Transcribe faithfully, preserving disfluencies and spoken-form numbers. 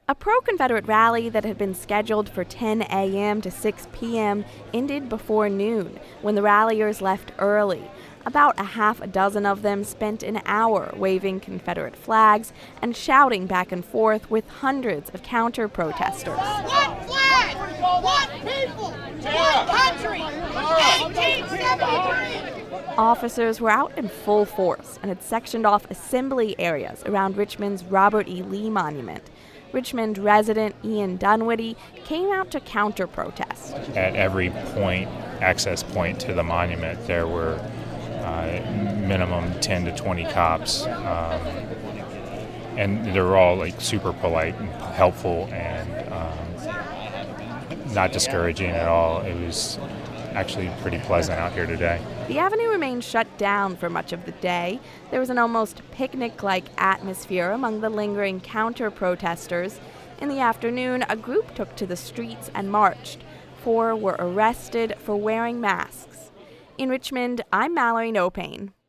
A pro-Confederate rally that had been scheduled for ten a.m. to six p.m. ended before noon when the ralliers left early. About a half a dozen of them spent an hour waving Confederate flags and shouting back and forth with hundreds of counter-protesters. One flag! One people! One country! eighteen seventy-three! Officers were out in full force and had sectioned off assembly areas around Richmond's Robert E. Lee Monument. Richmond resident Ian Dunwoody came out to counter-protest. At every point, access point to the monument, there were uh, minimum ten to twenty cops, um, and they were all like super polite and helpful and um, not discouraging at all. It was actually pretty pleasant out here today. The avenue remained shut down for much of the day. There was an almost picnic-like atmosphere among the lingering counter-protesters. In the afternoon, a group took to the streets and marched. Four were arrested for wearing masks. In Richmond, I'm Mallory Nopane.